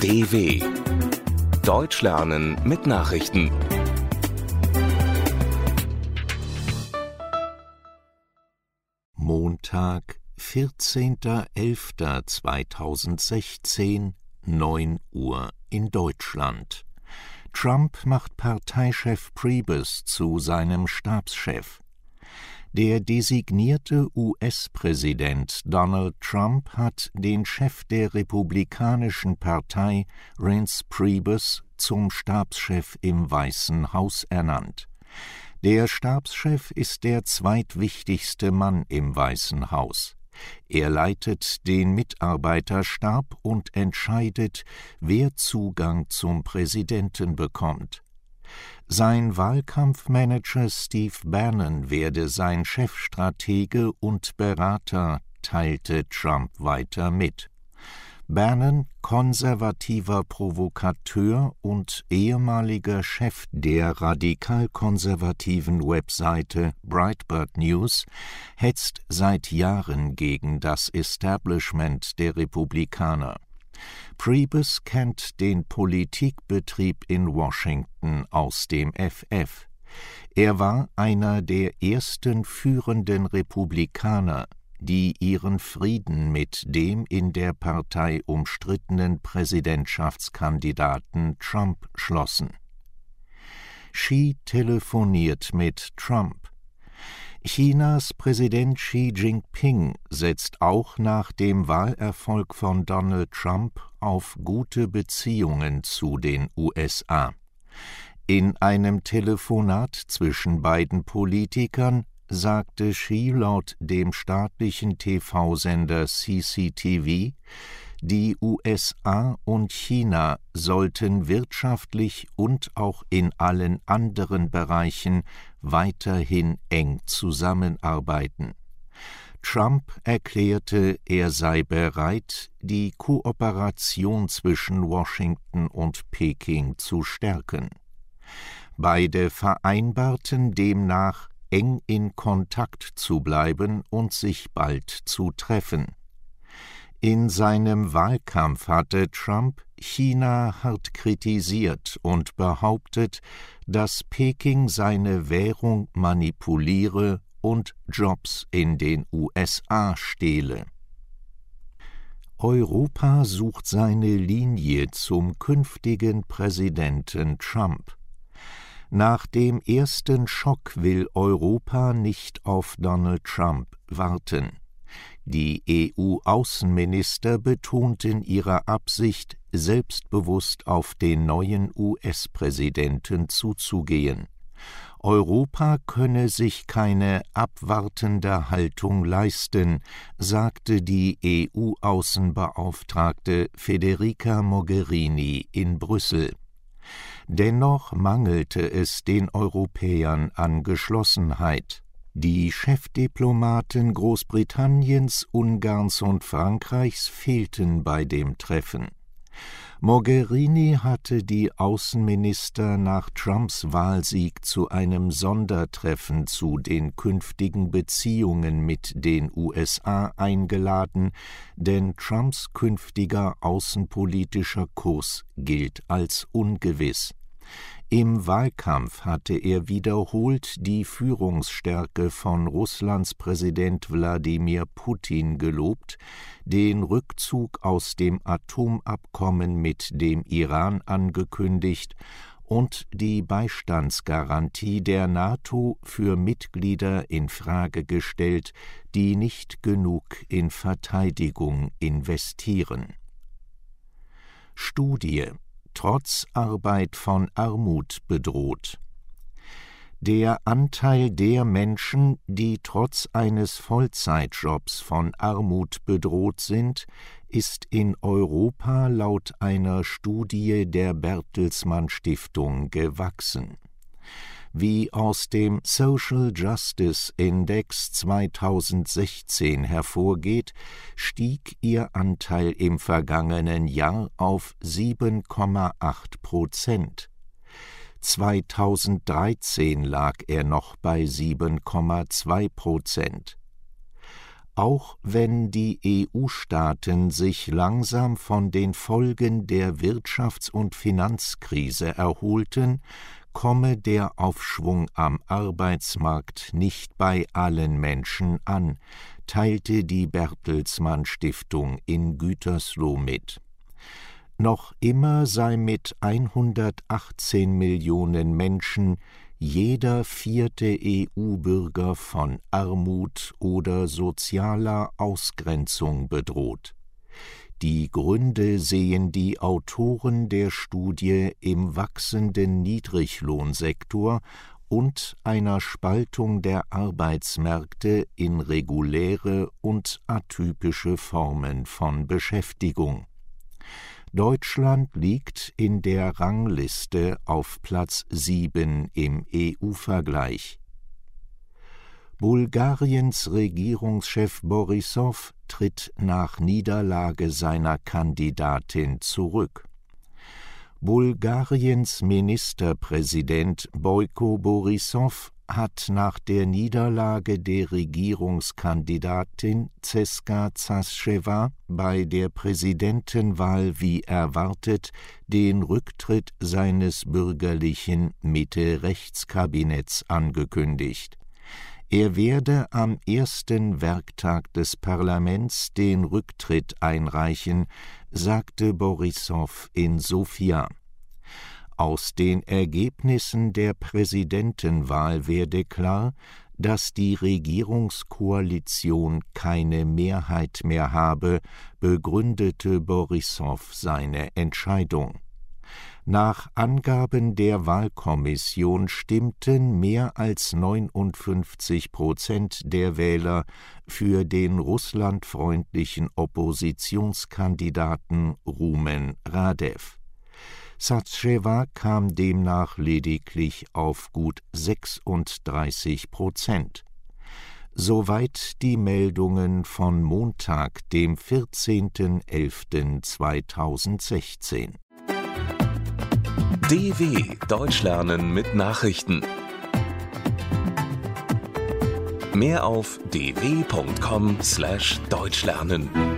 DW Deutsch lernen mit Nachrichten. Montag, 14.11.2016, 9 Uhr in Deutschland. Trump macht Parteichef Priebus zu seinem Stabschef. Der designierte US-Präsident Donald Trump hat den Chef der Republikanischen Partei, Reince Priebus, zum Stabschef im Weißen Haus ernannt. Der Stabschef ist der zweitwichtigste Mann im Weißen Haus. Er leitet den Mitarbeiterstab und entscheidet, wer Zugang zum Präsidenten bekommt. Sein Wahlkampfmanager Steve Bannon werde sein Chefstratege und Berater, teilte Trump weiter mit. Bannon, konservativer Provokateur und ehemaliger Chef der radikal-konservativen Webseite Breitbart News, hetzt seit Jahren gegen das Establishment der Republikaner. Priebus kennt den Politikbetrieb in Washington aus dem FF. Er war einer der ersten führenden Republikaner, die ihren Frieden mit dem in der Partei umstrittenen Präsidentschaftskandidaten Trump schlossen. Xi telefoniert mit Trump. Chinas Präsident Xi Jinping setzt auch nach dem Wahlerfolg von Donald Trump auf gute Beziehungen zu den USA. In einem Telefonat zwischen beiden Politikern sagte Xi laut dem staatlichen TV-Sender CCTV, die USA und China sollten wirtschaftlich und auch in allen anderen Bereichen weiterhin eng zusammenarbeiten. Trump erklärte, er sei bereit, die Kooperation zwischen Washington und Peking zu stärken. Beide vereinbarten demnach, eng in Kontakt zu bleiben und sich bald zu treffen. In seinem Wahlkampf hatte Trump China hart kritisiert und behauptet, dass Peking seine Währung manipuliere und Jobs in den USA stehle. Europa sucht seine Linie zum künftigen Präsidenten Trump. Nach dem ersten Schock will Europa nicht auf Donald Trump warten. Die EU-Außenminister betonten ihre Absicht, selbstbewusst auf den neuen US-Präsidenten zuzugehen. Europa könne sich keine abwartende Haltung leisten, sagte die EU-Außenbeauftragte Federica Mogherini in Brüssel. Dennoch mangelte es den Europäern an Geschlossenheit. Die Chefdiplomaten Großbritanniens, Ungarns und Frankreichs fehlten bei dem Treffen. Mogherini hatte die Außenminister nach Trumps Wahlsieg zu einem Sondertreffen zu den künftigen Beziehungen mit den USA eingeladen, denn Trumps künftiger außenpolitischer Kurs gilt als ungewiss. Im Wahlkampf hatte er wiederholt die Führungsstärke von Russlands Präsident Wladimir Putin gelobt, den Rückzug aus dem Atomabkommen mit dem Iran angekündigt und die Beistandsgarantie der NATO für Mitglieder in Frage gestellt, die nicht genug in Verteidigung investieren. Studie: Trotz Arbeit von Armut bedroht. Der Anteil der Menschen, die trotz eines Vollzeitjobs von Armut bedroht sind, ist in Europa laut einer Studie der Bertelsmann Stiftung gewachsen. Wie aus dem Social Justice Index 2016 hervorgeht, stieg ihr Anteil im vergangenen Jahr auf 7,8%. 2013 lag er noch bei 7,2%. Auch wenn die EU-Staaten sich langsam von den Folgen der Wirtschafts- und Finanzkrise erholten, komme der Aufschwung am Arbeitsmarkt nicht bei allen Menschen an, teilte die Bertelsmann Stiftung in Gütersloh mit. Noch immer sei mit 118 Millionen Menschen jeder 4. EU-Bürger von Armut oder sozialer Ausgrenzung bedroht. Die Gründe sehen die Autoren der Studie im wachsenden Niedriglohnsektor und einer Spaltung der Arbeitsmärkte in reguläre und atypische Formen von Beschäftigung. Deutschland liegt in der Rangliste auf Platz 7 im EU-Vergleich. Bulgariens Regierungschef Borissow tritt nach Niederlage seiner Kandidatin zurück. Bulgariens Ministerpräsident Bojko Borissow hat nach der Niederlage der Regierungskandidatin Cesca Čaščeva bei der Präsidentenwahl wie erwartet den Rücktritt seines bürgerlichen Mitte-Rechts-Kabinetts angekündigt. Er werde am ersten Werktag des Parlaments den Rücktritt einreichen, sagte Borissow in Sofia. Aus den Ergebnissen der Präsidentenwahl werde klar, dass die Regierungskoalition keine Mehrheit mehr habe, begründete Borissow seine Entscheidung. Nach Angaben der Wahlkommission stimmten mehr als 59% der Wähler für den russlandfreundlichen Oppositionskandidaten Rumen Radev. Čaščeva kam demnach lediglich auf gut 36%. Soweit die Meldungen von Montag, dem 14.11.2016. DW Deutsch lernen mit Nachrichten. Mehr auf dw.com/deutschlernen.